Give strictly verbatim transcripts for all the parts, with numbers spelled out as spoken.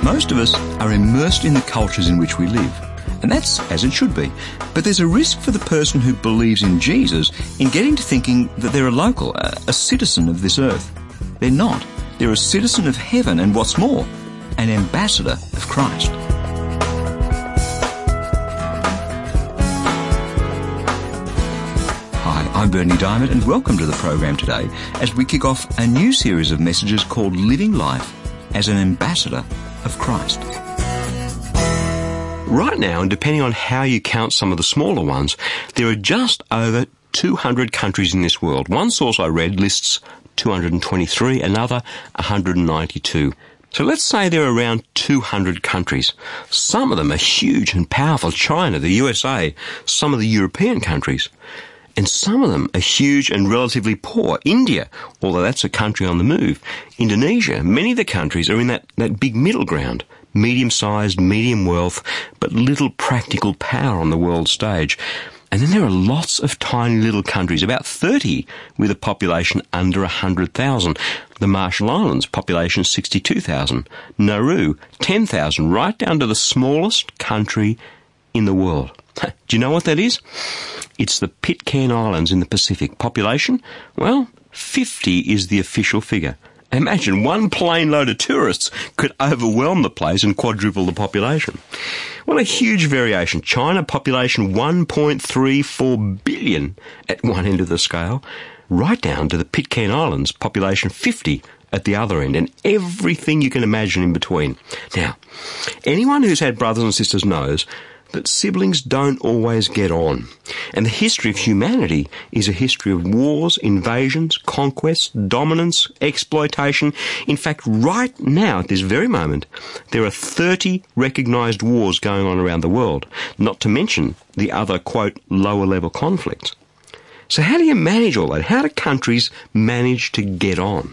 Most of us are immersed in the cultures in which we live, and that's as it should be. But there's a risk for the person who believes in Jesus in getting to thinking that they're a local, a, a citizen of this earth. They're not. They're a citizen of heaven, and what's more, an ambassador of Christ. Hi, I'm Bernie Diamond, and welcome to the program today as we kick off a new series of messages called Living Life as an Ambassador of Christ. Right now, and depending on how you count some of the smaller ones, there are just over two hundred countries in this world. One source I read lists two hundred twenty-three, another one hundred ninety-two. So let's say there are around two hundred countries. Some of them are huge and powerful. China, the U S A, some of the European countries. And some of them are huge and relatively poor. India, although that's a country on the move. Indonesia, many of the countries are in that, that big middle ground. Medium-sized, medium wealth, but little practical power on the world stage. And then there are lots of tiny little countries, about thirty, with a population under one hundred thousand. The Marshall Islands, population sixty-two thousand. Nauru, ten thousand, right down to the smallest country in the world. Do you know what that is? It's the Pitcairn Islands in the Pacific. Population? Well, fifty is the official figure. Imagine one plane load of tourists could overwhelm the place and quadruple the population. Well, a huge variation. China, population one point three four billion at one end of the scale, right down to the Pitcairn Islands, population fifty at the other end, and everything you can imagine in between. Now, anyone who's had brothers and sisters knows that siblings don't always get on. And the history of humanity is a history of wars, invasions, conquests, dominance, exploitation. In fact, right now, at this very moment, there are thirty recognised wars going on around the world, not to mention the other, quote, lower-level conflicts. So how do you manage all that? How do countries manage to get on?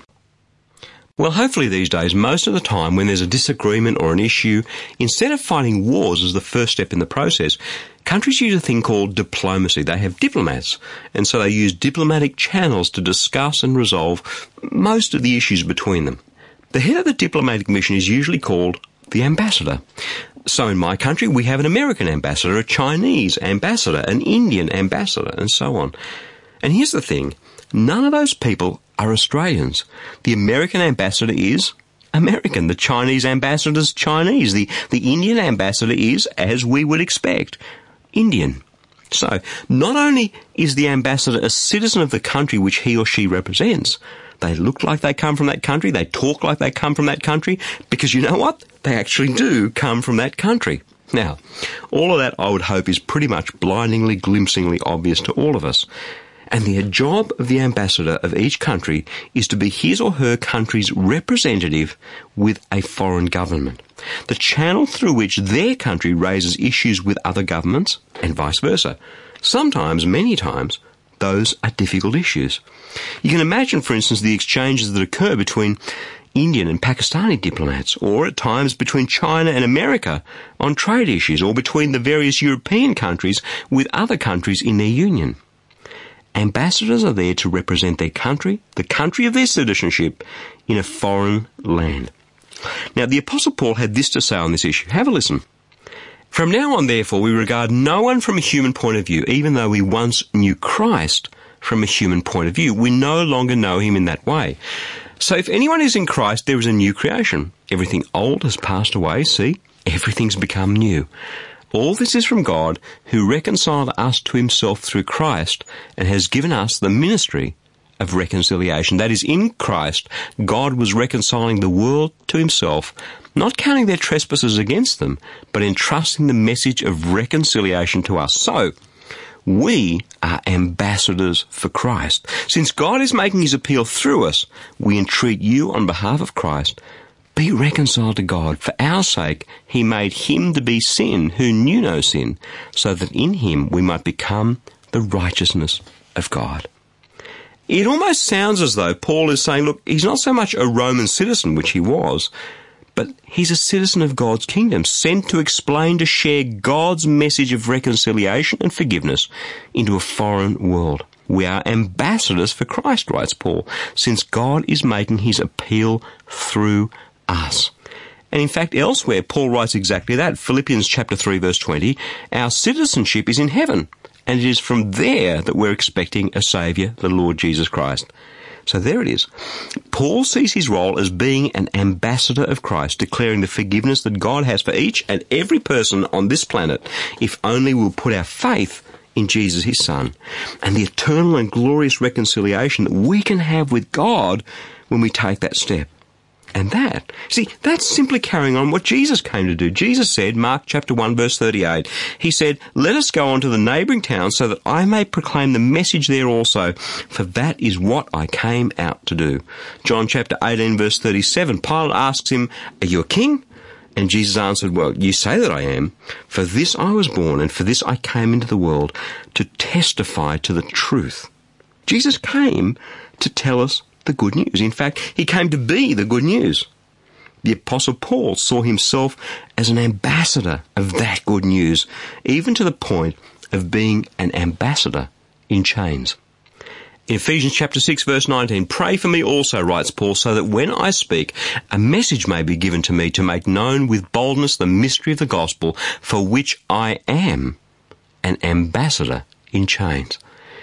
Well, hopefully these days, most of the time when there's a disagreement or an issue, instead of fighting wars as the first step in the process, countries use a thing called diplomacy. They have diplomats, and so they use diplomatic channels to discuss and resolve most of the issues between them. The head of the diplomatic mission is usually called the ambassador. So in my country, we have an American ambassador, a Chinese ambassador, an Indian ambassador, and so on. And here's the thing. None of those people are Australians. The American ambassador is American. The Chinese ambassador is Chinese. The, the Indian ambassador is, as we would expect, Indian. So, not only is the ambassador a citizen of the country which he or she represents, they look like they come from that country, they talk like they come from that country, because you know what? They actually do come from that country. Now, all of that, I would hope, is pretty much blindingly, glimpsingly obvious to all of us. And the job of the ambassador of each country is to be his or her country's representative with a foreign government, the channel through which their country raises issues with other governments, and vice versa. Sometimes, many times, those are difficult issues. You can imagine, for instance, the exchanges that occur between Indian and Pakistani diplomats, or at times between China and America on trade issues, or between the various European countries with other countries in their union. Ambassadors are there to represent their country, the country of their citizenship, in a foreign land. Now, the Apostle Paul had this to say on this issue. Have a listen. From now on, therefore, we regard no one from a human point of view, even though we once knew Christ from a human point of view. We no longer know him in that way. So if anyone is in Christ, there is a new creation. Everything old has passed away. See, everything's become new. All this is from God, who reconciled us to himself through Christ and has given us the ministry of reconciliation. That is, in Christ, God was reconciling the world to himself, not counting their trespasses against them, but entrusting the message of reconciliation to us. So, we are ambassadors for Christ. Since God is making his appeal through us, we entreat you on behalf of Christ, be reconciled to God. For our sake, he made him to be sin who knew no sin, so that in him we might become the righteousness of God. It almost sounds as though Paul is saying, look, he's not so much a Roman citizen, which he was, but he's a citizen of God's kingdom, sent to explain, to share God's message of reconciliation and forgiveness into a foreign world. We are ambassadors for Christ, writes Paul, since God is making his appeal through us. And in fact, elsewhere, Paul writes exactly that. Philippians chapter three, verse twenty, our citizenship is in heaven, and it is from there that we're expecting a Saviour, the Lord Jesus Christ. So there it is. Paul sees his role as being an ambassador of Christ, declaring the forgiveness that God has for each and every person on this planet, if only we'll put our faith in Jesus, his Son, and the eternal and glorious reconciliation that we can have with God when we take that step. And that, see, that's simply carrying on what Jesus came to do. Jesus said, Mark chapter one, verse thirty-eight, he said, let us go on to the neighbouring towns so that I may proclaim the message there also, for that is what I came out to do. John chapter eighteen, verse thirty-seven, Pilate asks him, are you a king? And Jesus answered, well, you say that I am. For this I was born, and for this I came into the world, to testify to the truth. Jesus came to tell us the good news. In fact, he came to be the good news. The Apostle Paul saw himself as an ambassador of that good news, even to the point of being an ambassador in chains. In Ephesians chapter six, verse nineteen, pray for me also, writes Paul, so that when I speak, a message may be given to me to make known with boldness the mystery of the gospel, for which I am an ambassador in chains.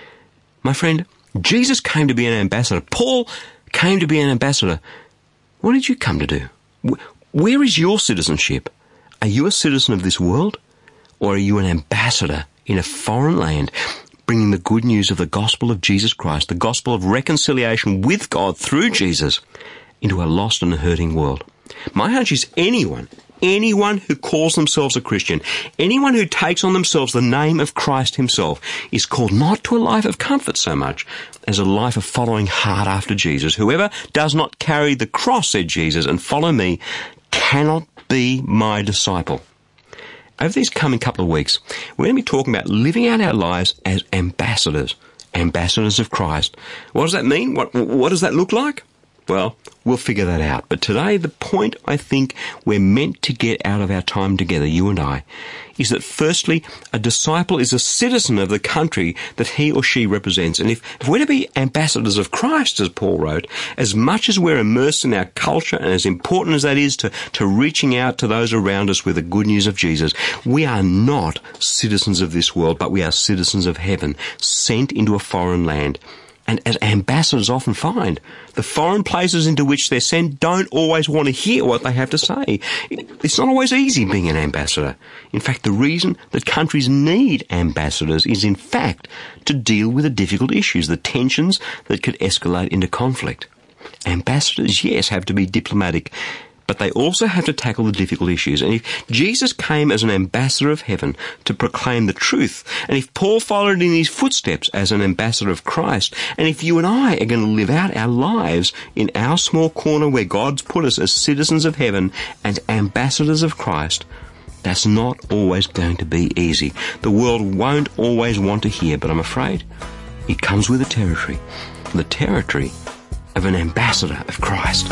My friend, Jesus came to be an ambassador. Paul came to be an ambassador. What did you come to do? Where is your citizenship? Are you a citizen of this world? Or are you an ambassador in a foreign land, bringing the good news of the gospel of Jesus Christ, the gospel of reconciliation with God through Jesus, into a lost and hurting world? My hunch is anyone, anyone who calls themselves a Christian, anyone who takes on themselves the name of Christ himself, is called not to a life of comfort so much as a life of following hard after Jesus. Whoever does not carry the cross, said Jesus, and follow me, cannot be my disciple. Over these coming couple of weeks, we're going to be talking about living out our lives as ambassadors, ambassadors of Christ. What does that mean? What, what does that look like? Well, we'll figure that out. But today, the point I think we're meant to get out of our time together, you and I, is that firstly, a disciple is a citizen of the country that he or she represents. And if, if we're to be ambassadors of Christ, as Paul wrote, as much as we're immersed in our culture and as important as that is to, to reaching out to those around us with the good news of Jesus, we are not citizens of this world, but we are citizens of heaven, sent into a foreign land. And as ambassadors often find, the foreign places into which they're sent don't always want to hear what they have to say. It's not always easy being an ambassador. In fact, the reason that countries need ambassadors is, in fact, to deal with the difficult issues, the tensions that could escalate into conflict. Ambassadors, yes, have to be diplomatic, but they also have to tackle the difficult issues. And if Jesus came as an ambassador of heaven to proclaim the truth, and if Paul followed in his footsteps as an ambassador of Christ, and if you and I are going to live out our lives in our small corner where God's put us as citizens of heaven and ambassadors of Christ, that's not always going to be easy. The world won't always want to hear, but I'm afraid it comes with the territory, the territory of an ambassador of Christ.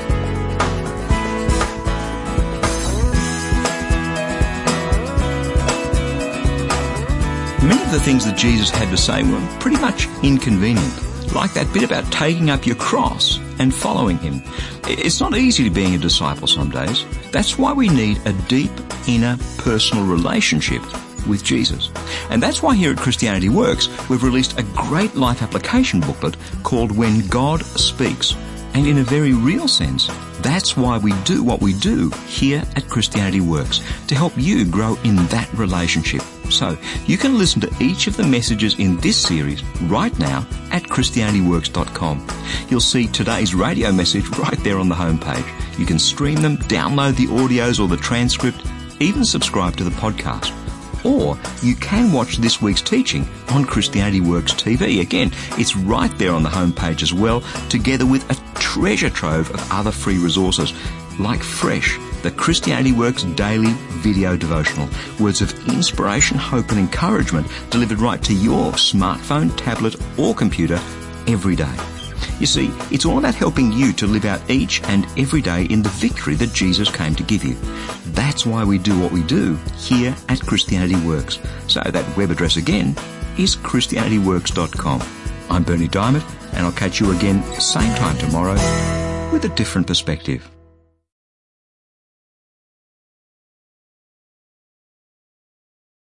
Many of the things that Jesus had to say were pretty much inconvenient, like that bit about taking up your cross and following him. It's not easy to being a disciple some days. That's why we need a deep inner personal relationship with Jesus. And that's why here at Christianity Works, we've released a great life application booklet called When God Speaks. And in a very real sense, that's why we do what we do here at Christianity Works, to help you grow in that relationship. So you can listen to each of the messages in this series right now at Christianity Works dot com. You'll see today's radio message right there on the homepage. You can stream them, download the audios or the transcript, even subscribe to the podcast. Or you can watch this week's teaching on Christianity Works T V. Again, it's right there on the homepage as well, together with a treasure trove of other free resources, like Fresh, the Christianity Works daily video devotional. Words of inspiration, hope and encouragement delivered right to your smartphone, tablet or computer every day. You see, it's all about helping you to live out each and every day in the victory that Jesus came to give you. That's why we do what we do here at Christianity Works. So that web address again is Christianity Works dot com. I'm Bernie Diamond, and I'll catch you again same time tomorrow with a different perspective.